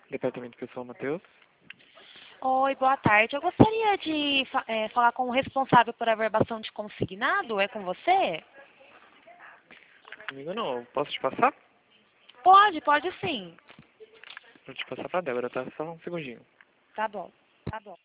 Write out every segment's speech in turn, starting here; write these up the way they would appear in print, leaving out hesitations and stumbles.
Departamento Pessoal Matheus. Oi, boa tarde. Eu gostaria de falar com o responsável por averbação de consignado. É com você? Comigo não, posso te passar? Pode sim. Vou te passar pra Débora, tá? Só um segundinho. Tá bom, tá bom.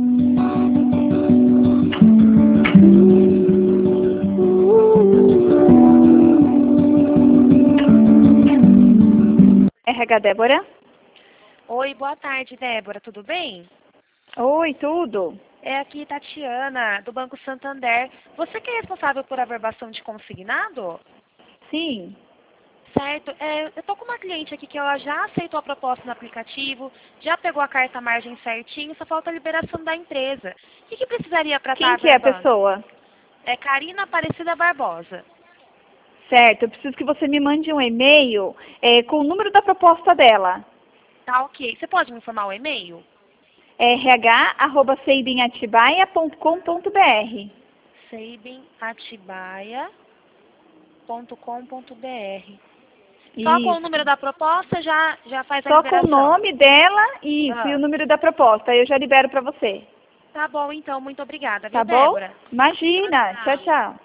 RH Débora? Oi, boa tarde, Débora. Tudo bem? Oi, tudo? É aqui Tatiana, do Banco Santander. Você que é responsável por averbação de consignado? Sim. Certo. Eu tô com uma cliente aqui que ela já aceitou a proposta no aplicativo, já pegou a carta margem certinho, só falta a liberação da empresa. O que precisaria para estar Quem que é a averbando? pessoa? É Karina Aparecida Barbosa. Certo, eu preciso que você me mande um e-mail com o número da proposta dela. Tá ok. Você pode me informar o e-mail? É rh@seibinatibaia.com.br. seibinatibaia.com.br. Só com o Isso. número da proposta já faz a Só com o liberação. nome dela e o número da proposta. Aí eu já libero para você. Tá bom, então. Muito obrigada, viu, Tá bom? Débora? Imagina. Tchau, tchau.